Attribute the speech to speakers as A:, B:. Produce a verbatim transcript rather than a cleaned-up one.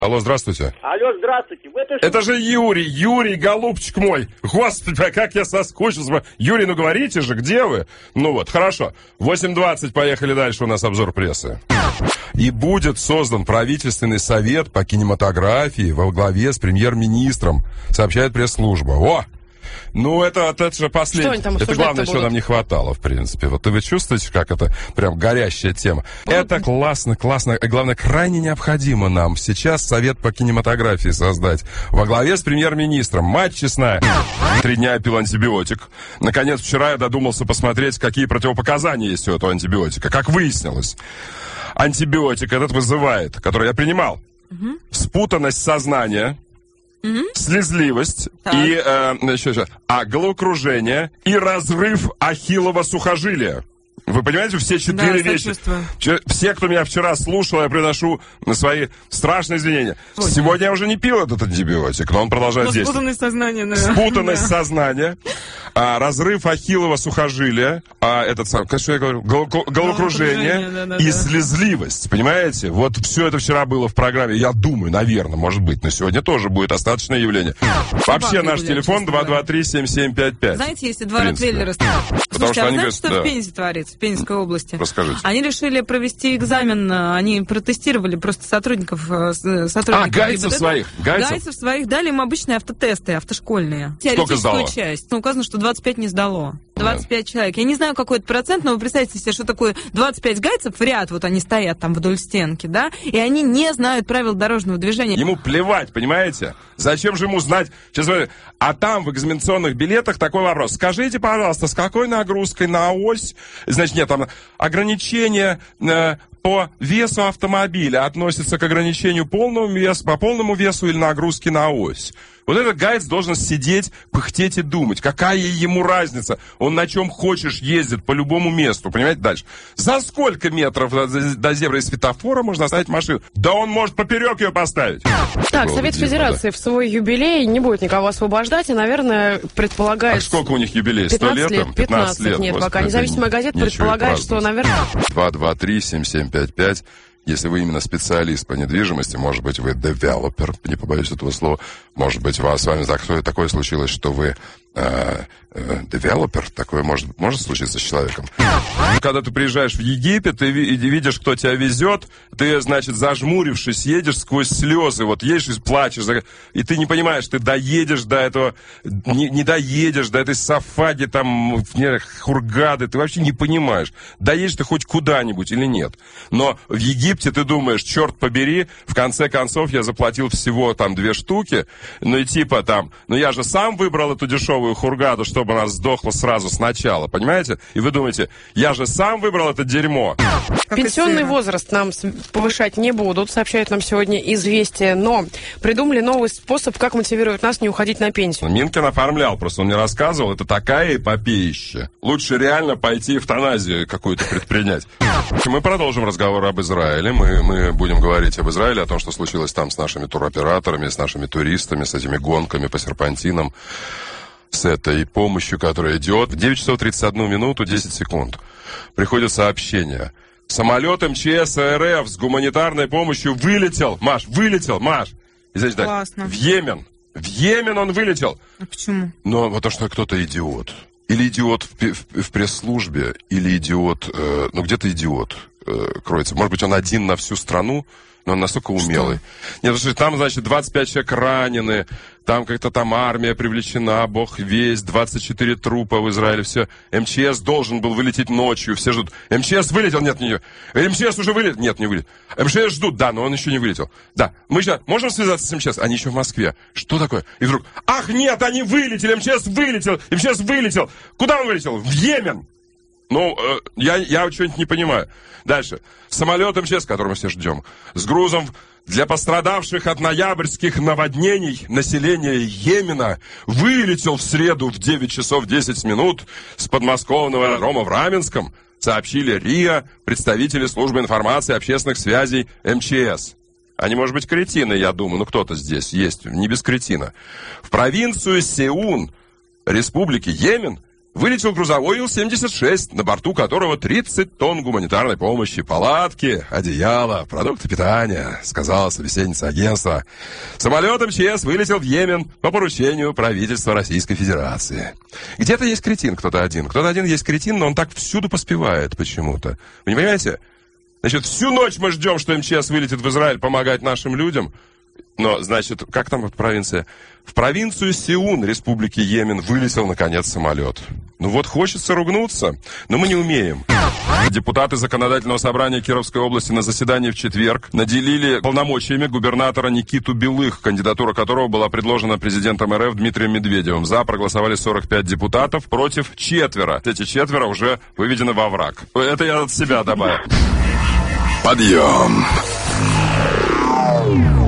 A: Алло, здравствуйте.
B: Алло, здравствуйте. Вы это,
A: это же Юрий, Юрий, голубчик мой. Господи, как я соскучился. Юрий, ну говорите же, где вы? Ну вот, хорошо. восемь двадцать, поехали дальше, у нас обзор прессы. И будет создан правительственный совет по кинематографии во главе с премьер-министром, сообщает пресс-служба. О! Ну, это, это же последнее. Это главное, чего нам не хватало, в принципе. Вот вы чувствуете, как это прям горящая тема? Ну, это классно, классно. И главное, крайне необходимо нам сейчас совет по кинематографии создать. Во главе с премьер-министром. Мать честная. Три дня пил антибиотик. Наконец, вчера я додумался посмотреть, какие противопоказания есть у этого антибиотика. Как выяснилось, антибиотик этот вызывает, который я принимал, угу. спутанность сознания, угу. слезливость, так. и э, еще, еще, а, головокружение и разрыв ахиллова сухожилия. Вы понимаете, все четыре да, вещи. Все, кто меня вчера слушал, я приношу свои страшные извинения. Ой, Сегодня я уже не пил этот антибиотик, но он продолжает но действовать.
C: Спутанность сознания, наверное.
A: Спутанность да. сознания, а, разрыв ахиллова сухожилия, а, этот сам, что я говорю, гол- головокружение да, да, и да. слезливость. Понимаете? Вот все это вчера было в программе. Я думаю, наверное, может быть, но сегодня тоже будет достаточное явление. Вообще наш телефон два два три семь семь пять пять.
C: Знаете, если два ротвейлера... Слушайте, а вы знаете, что да. в Пензе творится? В Пензенской области.
A: Расскажите.
C: Они решили провести экзамен, они протестировали просто сотрудников. сотрудников
A: а, гайцев своих.
C: Гайцев? гайцев своих, дали им обычные автотесты, автошкольные.
A: Сколько сдало?
C: Часть. Ну, указано, что двадцать пять не сдало. двадцать пять да. человек. Я не знаю, какой это процент, но вы представьте себе, что такое двадцать пять гайцев в ряд, вот они стоят там вдоль стенки, да, и они не знают правил дорожного движения.
A: Ему плевать, понимаете? Зачем же ему знать? Сейчас смотрите. А там в экзаменационных билетах такой вопрос. Скажите, пожалуйста, с какой нагрузкой на ось? Значит, нет, там ограничение э, по весу автомобиля относится к ограничению полного веса, по полному весу или нагрузки на ось. Вот этот гайц должен сидеть, пыхтеть и думать. Какая ему разница? Он на чем хочешь ездит, по любому месту. Понимаете? Дальше. За сколько метров до, до зебры и светофора можно оставить машину? Да он может поперек ее поставить.
D: Так, Было Совет Федерации да. в свой юбилей не будет никого освобождать. И, наверное, предполагает...
A: А сколько у них юбилей? сто лет?
D: пятнадцать, пятнадцать лет. Нет, Господи, пока. Независимая газета предполагает, что, наверное...
A: два два три семь семь пять пять. Если вы именно специалист по недвижимости, может быть, вы девелопер, не побоюсь этого слова, может быть, у вас с вами такое случилось, что вы девелопер, такое может, может случиться с человеком. Когда ты приезжаешь в Египет, ты видишь, кто тебя везет, ты, значит, зажмурившись, едешь сквозь слезы, вот едешь и плачешь, и ты не понимаешь, ты доедешь до этого, не, не доедешь до этой Сафаги, там, Хургады, ты вообще не понимаешь, доедешь ты хоть куда-нибудь или нет. Но в Египте ты думаешь, черт побери, в конце концов я заплатил всего там две штуки, ну и типа там, ну я же сам выбрал эту дешевую Хургаду, чтобы она сдохла сразу сначала, понимаете? И вы думаете, я же сам выбрал это дерьмо.
D: Пенсионный возраст нам повышать не будут, сообщают нам сегодня «Известия», но придумали новый способ, как мотивировать нас не уходить на пенсию.
A: Минкин оформлял, просто он мне рассказывал, это такая эпопеища. Лучше реально пойти эвтаназию какую-то предпринять. Мы продолжим разговор об Израиле, мы, мы будем говорить об Израиле, о том, что случилось там с нашими туроператорами, с нашими туристами, с этими гонками по серпантинам, с этой помощью, которая идет. В девять часов тридцать одну минуту десять секунд приходит сообщение. Самолет эм че эс эр эф с гуманитарной помощью вылетел. Маш, вылетел, Маш. И, значит,
C: Классно.
A: В Йемен. В Йемен он вылетел.
C: А почему?
A: Ну, потому что кто-то идиот. Или идиот в, в, в пресс-службе, или идиот... Э, ну, где-то идиот э, кроется. Может быть, он один на всю страну, но он настолько умелый. Что? Нет, слушай, там, значит, двадцать пять человек ранены, там как-то там армия привлечена, бог весть, двадцать четыре трупа в Израиле, все. эм че эс должен был вылететь ночью, все ждут. эм че эс вылетел? Нет, не эм че эс уже вылетел? Нет, не вылетел. эм че эс ждут, да, но он еще не вылетел. Да, мы сейчас можем связаться с эм че эс? Они еще в Москве. Что такое? И вдруг, ах, нет, они вылетели, эм че эс вылетел, эм че эс вылетел. Куда он вылетел? В Йемен. Ну, э, я, я что-нибудь не понимаю. Дальше. Самолет эм че эс, который мы все ждем, с грузом для пострадавших от ноябрьских наводнений населения Йемена вылетел в среду в девять часов десять минут с подмосковного аэродрома в Раменском, сообщили РИА, представители службы информации и общественных связей эм че эс. Они, может быть, кретины, я думаю, но кто-то здесь есть, не без кретина. В провинцию Сеун, республики Йемен, Вылетел грузовой Ил семьдесят шесть, на борту которого тридцать тонн гуманитарной помощи, палатки, одеяло, продукты питания, сказала собеседница агентства. Самолет МЧС вылетел в Йемен по поручению правительства Российской Федерации. Где-то есть кретин, кто-то один. Кто-то один есть кретин, но он так всюду поспевает почему-то. Вы не понимаете? Значит, всю ночь мы ждем, что МЧС вылетит в Израиль помогать нашим людям. Но, значит, как там вот провинция? В провинцию Сеун Республики Йемен вылетел, наконец, самолет. Ну вот хочется ругнуться, но мы не умеем. Депутаты Законодательного собрания Кировской области на заседании в четверг наделили полномочиями губернатора Никиту Белых, кандидатура которого была предложена президентом РФ Дмитрием Медведевым. За проголосовали сорок пять депутатов, против четверо. Эти четверо уже выведены во враг. Это я от себя добавил. Подъем!